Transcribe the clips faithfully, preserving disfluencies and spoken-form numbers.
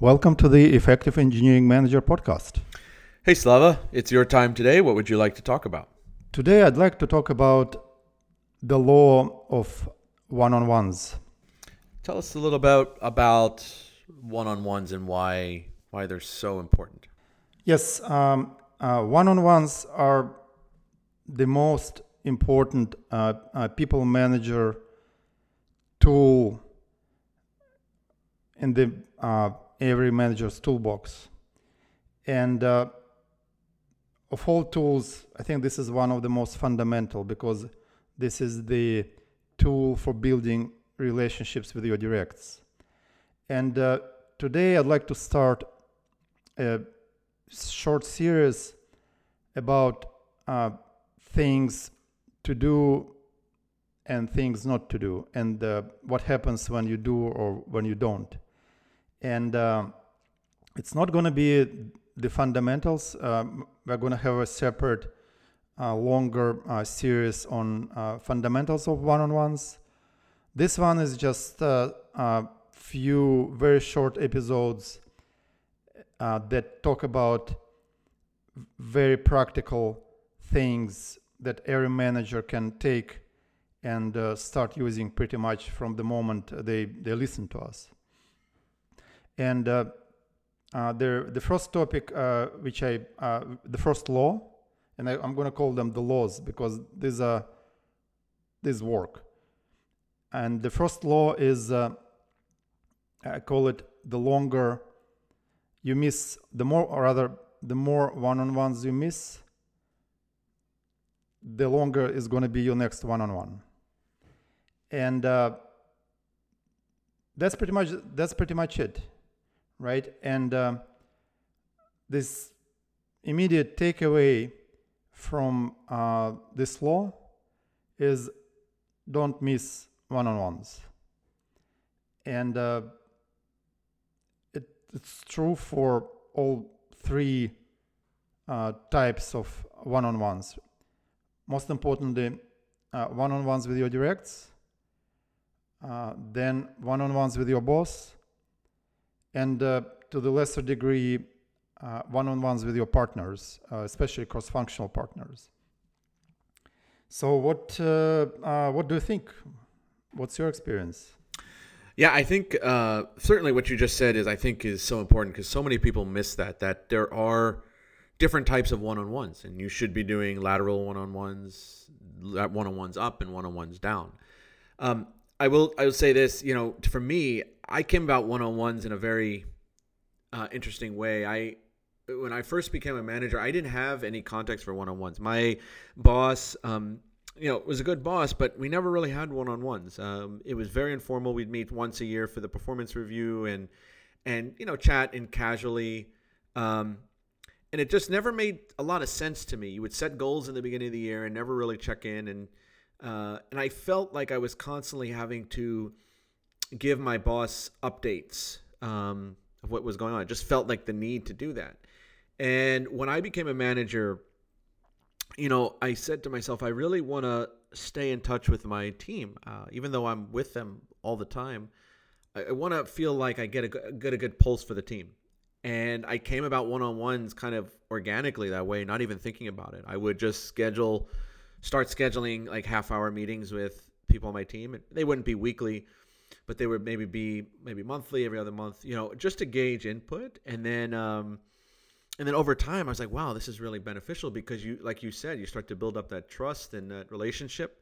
Welcome to the Effective Engineering Manager podcast. Hey Slava, it's your time today. What would you like to talk about? Today I'd like to talk about the law of one-on-ones. Tell us a little about about one-on-ones and why why they're so important. Yes, um, uh, one-on-ones are the most important uh, uh, people manager tool in the uh, every manager's toolbox. And uh, of all tools, I think this is one of the most fundamental because this is the tool for building relationships with your directs. And uh, today I'd like to start a short series about uh, things to do and things not to do, and uh, what happens when you do or when you don't. And uh, it's not going to be the fundamentals. Um, we're going to have a separate, uh, longer uh, series on uh, fundamentals of one-on-ones. This one is just a uh, uh, few very short episodes uh, that talk about very practical things that every manager can take and uh, start using pretty much from the moment they, they listen to us. And uh, uh, the, the first topic, uh, which I, uh, the first law, and I, I'm going to call them the laws because these are, these work. And the first law is, uh, I call it the longer you miss, the more, or rather, the more one-on-ones you miss, the longer is going to be your next one-on-one. And uh, that's pretty much that's pretty much it, right? And uh, this immediate takeaway from uh, this law is don't miss one-on-ones. And uh, it, it's true for all three uh, types of one-on-ones. Most importantly, uh, one-on-ones with your directs, uh, then one-on-ones with your boss, and uh, to the lesser degree, uh, one-on-ones with your partners, uh, especially cross-functional partners. So what uh, uh, what do you think? What's your experience? Yeah, I think uh, certainly what you just said is I think is so important because so many people miss that, that there are different types of one-on-ones, and you should be doing lateral one-on-ones, one-on-ones up and one-on-ones down. Um, I will I will say this, you know, for me, I came about one-on-ones in a very uh, interesting way. I when I first became a manager, I didn't have any context for one-on-ones. My boss, um, you know, was a good boss, but we never really had one-on-ones. Um, it was very informal. We'd meet once a year for the performance review and and you know chat and casually. Um, And it just never made a lot of sense to me. You would set goals in the beginning of the year and never really check in. And uh, and I felt like I was constantly having to give my boss updates um, of what was going on. I just felt like the need to do that. And when I became a manager, you know, I said to myself, I really want to stay in touch with my team. Uh, even though I'm with them all the time, I, I want to feel like I get a, get a good pulse for the team. And I came about one-on-ones kind of organically that way, not even thinking about it. I would just schedule, start scheduling like half-hour meetings with people on my team. They wouldn't be weekly, but they would maybe be maybe monthly, every other month, you know, just to gauge input. And then, um, and then over time, I was like, wow, this is really beneficial because you, like you said, you start to build up that trust and that relationship.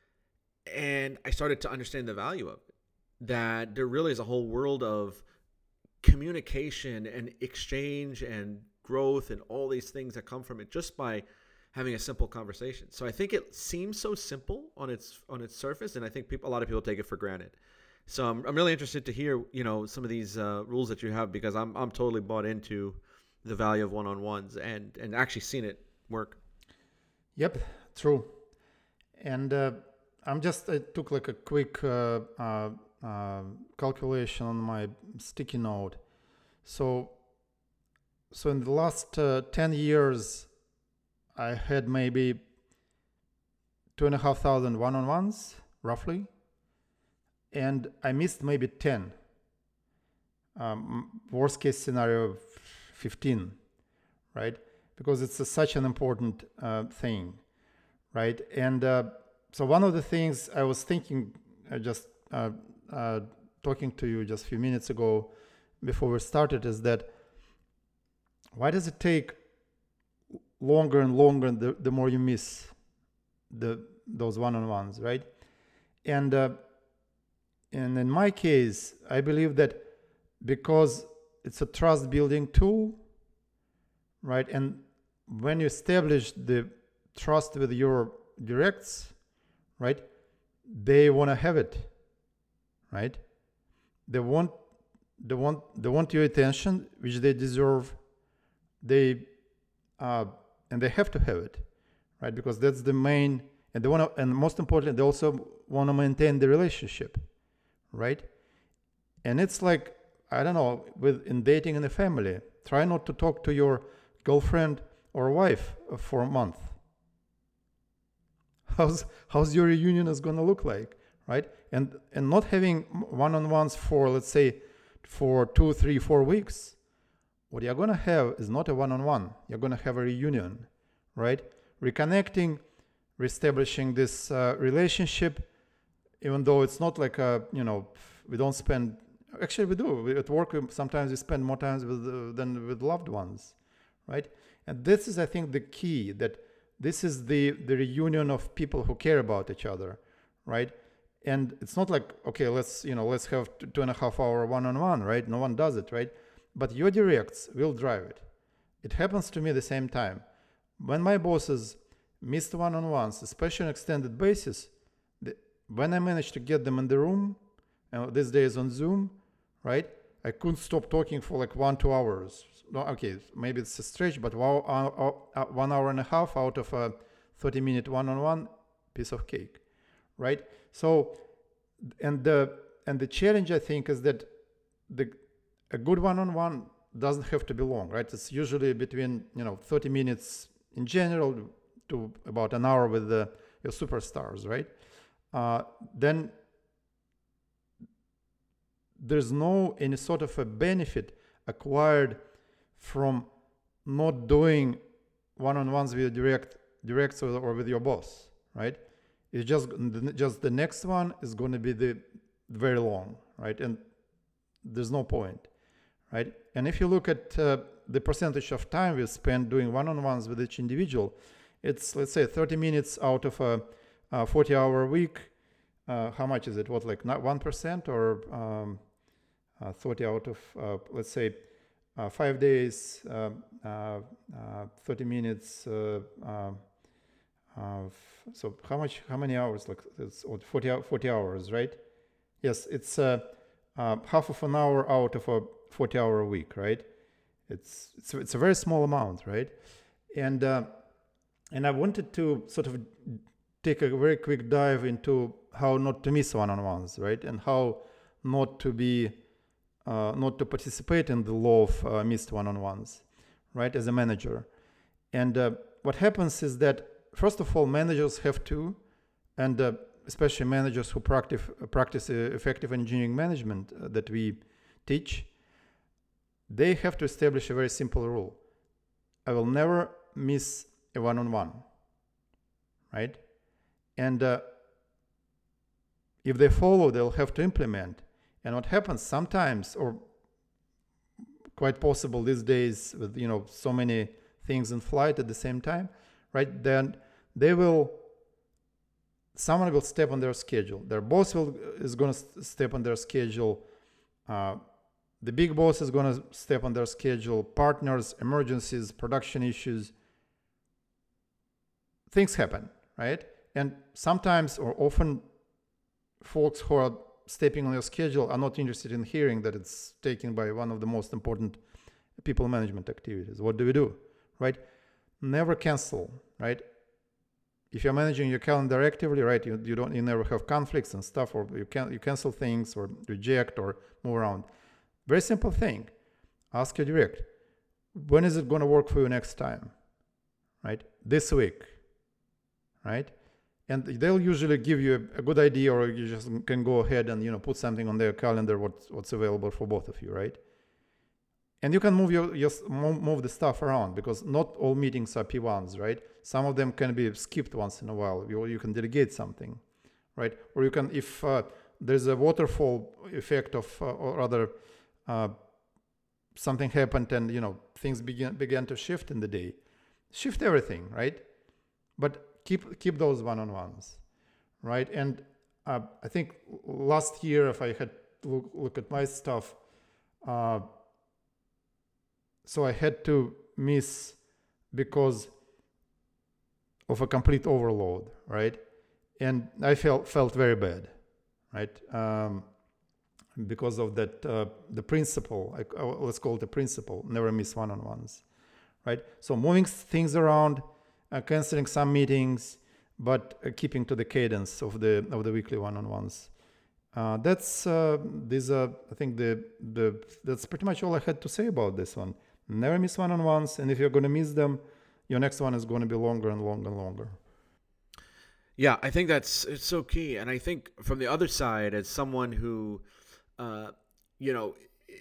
And I started to understand the value of it, that there really is a whole world of communication and exchange and growth and all these things that come from it just by having a simple conversation. So I think it seems so simple on its on its surface, and I think people, a lot of people take it for granted. So I'm I'm really interested to hear, you know, some of these uh, rules that you have because I'm I'm totally bought into the value of one-on-ones and and actually seen it work. Yep, true. And uh, I'm just I took like a quick uh, uh, uh, calculation on my sticky note. So, so in the last uh, ten years, I had maybe two and a half thousand one-on-ones, roughly, and I missed maybe ten. um, worst case scenario fifteen, right? Because it's a, such an important uh, thing, right? And uh, so one of the things I was thinking, uh, just uh, uh, talking to you just a few minutes ago before we started, is that why does it take longer and longer the, the more you miss the those one-on-ones, right? And uh, and in my case, I believe that because it's a trust building tool, right? And when you establish the trust with your directs, right, they want to have it, right? They want they want they want your attention, which they deserve. They uh, and they have to have it, right? Because that's the main, and they want to, and most importantly, they also want to maintain the relationship, right? And it's like, I don't know, with in dating in a family, try not to talk to your girlfriend or wife for a month. How's how's your reunion is going to look like, right? And and not having one-on-ones for, let's say, for two, three, four weeks. What you're going to have is not a one-on-one. You're going to have a reunion, right? Reconnecting, reestablishing this uh, relationship, even though it's not like a, you know, we don't spend, actually we do. We, at work, we, sometimes we spend more time with uh, than with loved ones, right? And this is, I think, the key, that this is the, the reunion of people who care about each other, right? And it's not like, okay, let's, you know, let's have two and a half hour one-on-one, right? No one does it, right? But your directs will drive it. It happens to me at the same time. When my bosses missed one-on-ones, especially on extended basis, the, when I managed to get them in the room, and these days on Zoom, right, I couldn't stop talking for like one, two hours. No, okay, maybe it's a stretch, but one, uh, uh, one hour and a half out of a thirty minute one-on-one, piece of cake, right? So, and the and the challenge, I think, is that the a good one-on-one doesn't have to be long, right? It's usually between, you know, thirty minutes in general to about an hour with the, your superstars, right? Uh, then there's no any sort of a benefit acquired from not doing one-on-ones with direct directs or, or with your boss, right? It's just just the next one is going to be the very long, right? And there's no point, right? And if you look at uh, the percentage of time we spend doing one-on-ones with each individual, it's, let's say, thirty minutes out of a, a forty hour week. Uh, how much is it? What, like not one percent, or um, uh, thirty out of, uh, let's say, uh, five days, uh, uh, uh, thirty minutes. Uh, uh, uh, so how much? How many hours? Like it's forty, forty hours, right? Yes, it's uh, uh, half of an hour out of a forty hour week, right? It's it's it's a very small amount, right? And uh, and I wanted to sort of take a very quick dive into how not to miss one-on-ones, right? And how not to be, uh, not to participate in the law of uh, missed one-on-ones, right? As a manager. And uh, what happens is that, first of all, managers have to, and uh, especially managers who practice, practice uh, effective engineering management uh, that we teach, they have to establish a very simple rule. I will never miss a one-on-one, right? And uh, if they follow, they'll have to implement. And what happens sometimes, or quite possible these days with, you know, so many things in flight at the same time, right? Then they will, someone will step on their schedule. Their boss will is going to step on their schedule. Uh, the big boss is going to step on their schedule. Partners, emergencies, production issues. Things happen, right? And sometimes, or often, folks who are stepping on your schedule are not interested in hearing that it's taken by one of the most important people management activities. What do we do, right? Never cancel, right? If you're managing your calendar actively, right, you, you don't, you never have conflicts and stuff, or you can you cancel things, or reject, or move around. Very simple thing. Ask your direct, when is it going to work for you next time, right? This week, right? and they'll usually give you a, a good idea, or you just can go ahead and, you know, put something on their calendar what's what's available for both of you, right? And you can move your, your move the stuff around, because not all meetings are P ones, right? Some of them can be skipped once in a while. You, you can delegate something, right? Or you can, if uh, there's a waterfall effect of, uh, or rather, uh, something happened and, you know, things began began to shift in the day, shift everything, right? But keep keep those one-on-ones, right? And uh, I think last year, if I had to look, look at my stuff, uh, so I had to miss because of a complete overload, right? And I felt felt very bad, right? Um, because of that, uh, the principle, like, uh, let's call it the principle, never miss one-on-ones, right? So moving things around, uh, canceling some meetings, but uh, keeping to the cadence of the of the weekly one-on-ones. Uh, that's uh, these are, I think the the that's pretty much all I had to say about this one. Never miss one-on-ones, and if you're going to miss them, your next one is going to be longer and longer and longer. Yeah, I think that's it's so key. And I think from the other side, as someone who, uh, you know,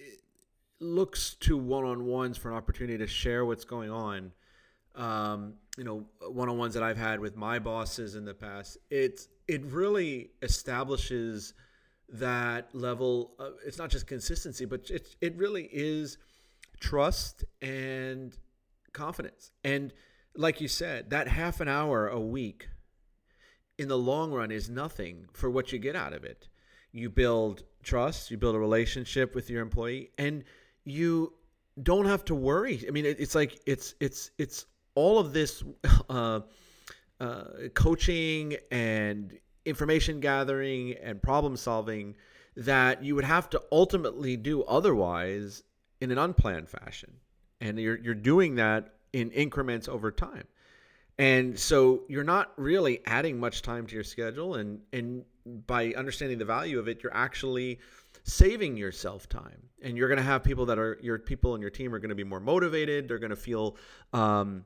looks to one-on-ones for an opportunity to share what's going on, um, you know, one-on-ones that I've had with my bosses in the past, it's it really establishes that level of, it's not just consistency, but it it really is trust and confidence. And like you said, that half an hour a week in the long run is nothing for what you get out of it. You build trust, you build a relationship with your employee, and you don't have to worry. I mean, it, it's like it's it's it's all of this uh, uh, coaching and information gathering and problem solving that you would have to ultimately do otherwise in an unplanned fashion. And you're you're doing that in increments over time. And so you're not really adding much time to your schedule, and and by understanding the value of it, you're actually saving yourself time. And you're going to have people that are your people in your team are going to be more motivated. They're going to feel um,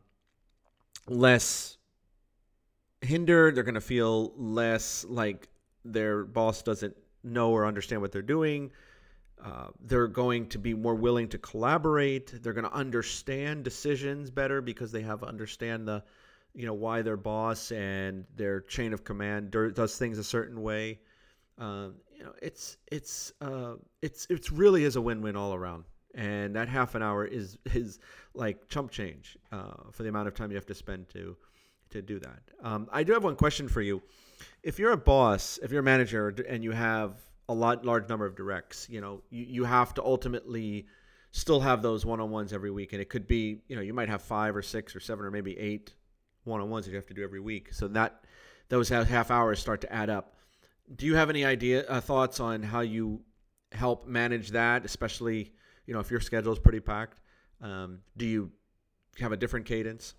less hindered. They're going to feel less like their boss doesn't know or understand what they're doing. Uh, they're going to be more willing to collaborate. They're going to understand decisions better because they have understand the, you know, why their boss and their chain of command does things a certain way. Um, you know, it's it's uh, it's it's really is a win-win all around. And that half an hour is is like chump change uh, for the amount of time you have to spend to to do that. Um, I do have one question for you. If you're a boss, if you're a manager, and you have a lot large number of directs, you know, you, you have to ultimately still have those one-on-ones every week. And it could be, you know, you might have five or six or seven or maybe eight one-on-ones that you have to do every week. So that those half hours start to add up. Do you have any idea, uh, thoughts on how you help manage that, especially, you know, if your schedule is pretty packed? Um, do you have a different cadence?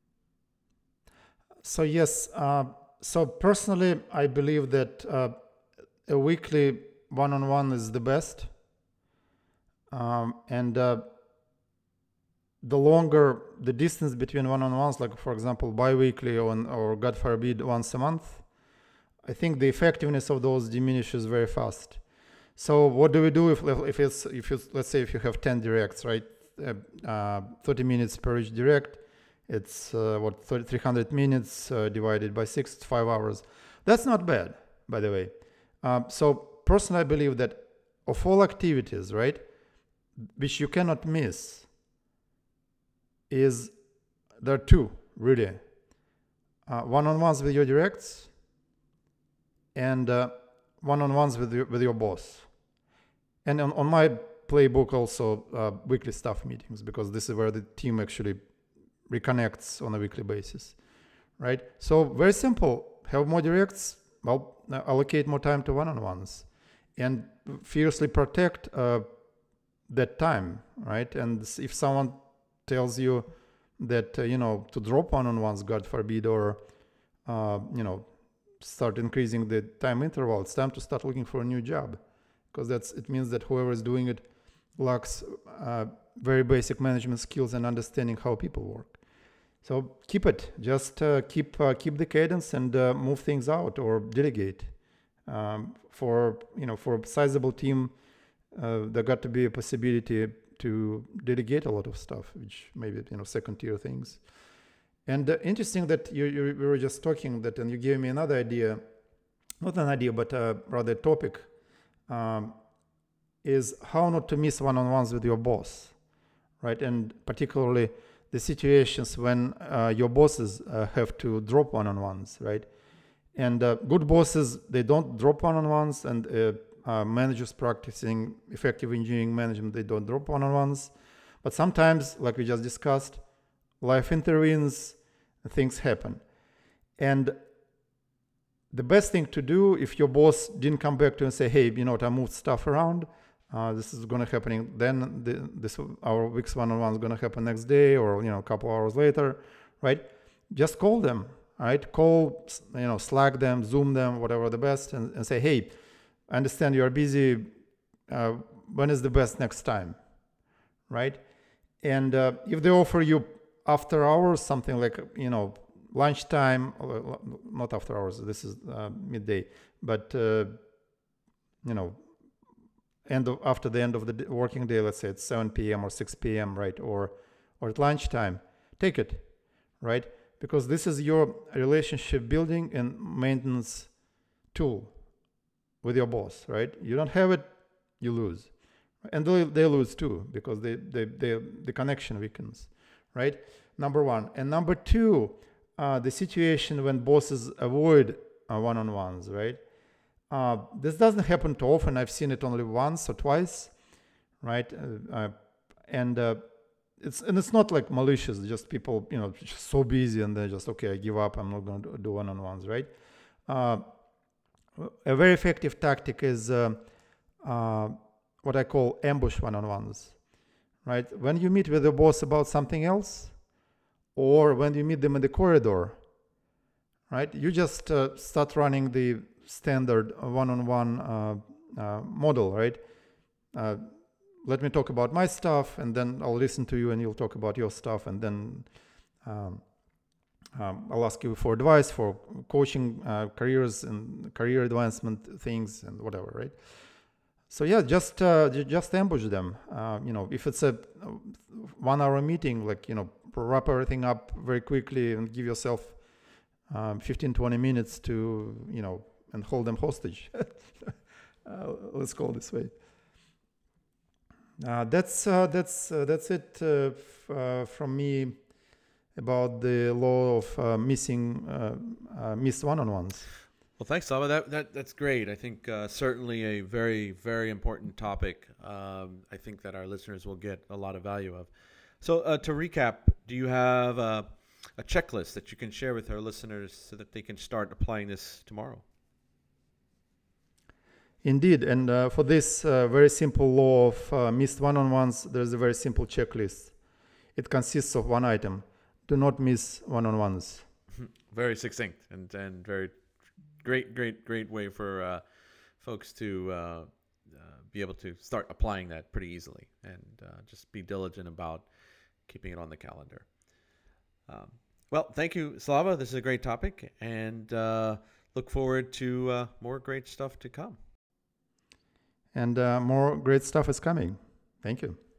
So yes, uh, so personally, I believe that uh, a weekly one-on-one is the best. Um, and uh, the longer the distance between one-on-ones, like for example, bi-weekly or, or God forbid, once a month, I think the effectiveness of those diminishes very fast. So what do we do if if it's if it's, let's say if you have ten directs, right? Uh, uh, thirty minutes per each direct. It's uh, what three hundred minutes uh, divided by six, it's five hours. That's not bad, by the way. Uh, so personally, I believe that of all activities, right, which you cannot miss, is there are two really: uh, one-on-ones with your directs, and uh, one-on-ones with your, with your boss. And on, on my playbook also uh, weekly staff meetings, because this is where the team actually reconnects on a weekly basis, right? So very simple: have more directs, well, allocate more time to one-on-ones, and fiercely protect uh, that time, right? And if someone tells you that uh, you know to drop one-on-ones, God forbid, or uh, you know start increasing the time interval, it's time to start looking for a new job, because that's it means that whoever is doing it lacks uh, very basic management skills and understanding how people work. So keep it. Just uh, keep uh, keep the cadence and uh, move things out or delegate. Um, for you know, for a sizable team, uh, there got to be a possibility to delegate a lot of stuff, which maybe you know second tier things. And uh, interesting that you, you we were just talking that, and you gave me another idea, not an idea, but uh, rather a topic, um, is how not to miss one-on-ones with your boss, right? And particularly the situations when uh, your bosses uh, have to drop one-on-ones, right? And uh, good bosses, they don't drop one-on-ones, and uh, uh, managers practicing effective engineering management, they don't drop one-on-ones. But sometimes, like we just discussed, life intervenes, things happen. And the best thing to do, if your boss didn't come back to you and say, hey, you know what, I moved stuff around, uh, this is going to happen, then the, this our week's one-on-one is going to happen next day, or you know a couple hours later, right? Just call them, right? Call, you know, Slack them, Zoom them, whatever the best, and, and say, hey, I understand you are busy. Uh, when is the best next time, right? And uh, if they offer you after hours, something like, you know, lunchtime, not after hours, this is uh, midday, but, uh, you know, end of, after the end of the working day, let's say it's seven p.m. or six p.m., right? Or, or at lunchtime, take it, right? Because this is your relationship building and maintenance tool with your boss, right? You don't have it, you lose. And they, they lose too, because they, they, they, the connection weakens, right? Number one. And number two, uh, the situation when bosses avoid uh, one-on-ones, right? Uh, this doesn't happen too often. I've seen it only once or twice, right? Uh, uh, and uh, it's and it's not like malicious. Just people, you know, just so busy and they're just, okay, I give up. I'm not going to do one-on-ones, right? Uh, a very effective tactic is uh, uh, what I call ambush one-on-ones, right? When you meet with your boss about something else, or when you meet them in the corridor, right? You just uh, start running the standard one-on-one uh, uh, model, right? Uh, let me talk about my stuff, and then I'll listen to you, and you'll talk about your stuff, and then um, um, I'll ask you for advice for coaching, uh, careers and career advancement things, and whatever, right? So yeah, just uh, just ambush them. Uh, you know, if it's a one-hour meeting, like, you know, wrap everything up very quickly and give yourself um, fifteen, twenty minutes to, you know, and hold them hostage. uh, let's call it this way. Uh, that's uh, that's uh, that's it uh, f- uh, from me about the law of uh, missing uh, uh, missed one-on-ones. Well, thanks, Slava. That, that that's great. I think uh, certainly a very, very important topic. Um, I think that our listeners will get a lot of value of. So uh, to recap, do you have uh, a checklist that you can share with our listeners so that they can start applying this tomorrow? Indeed, and uh, for this uh, very simple law of uh, missed one-on-ones, there's a very simple checklist. It consists of one item: do not miss one-on-ones. Very succinct and, and very great, great, great way for uh, folks to uh, uh, be able to start applying that pretty easily, and uh, just be diligent about keeping it on the calendar. Um, well, thank you, Slava. This is a great topic, and uh, look forward to uh, more great stuff to come. And uh, more great stuff is coming. Thank you.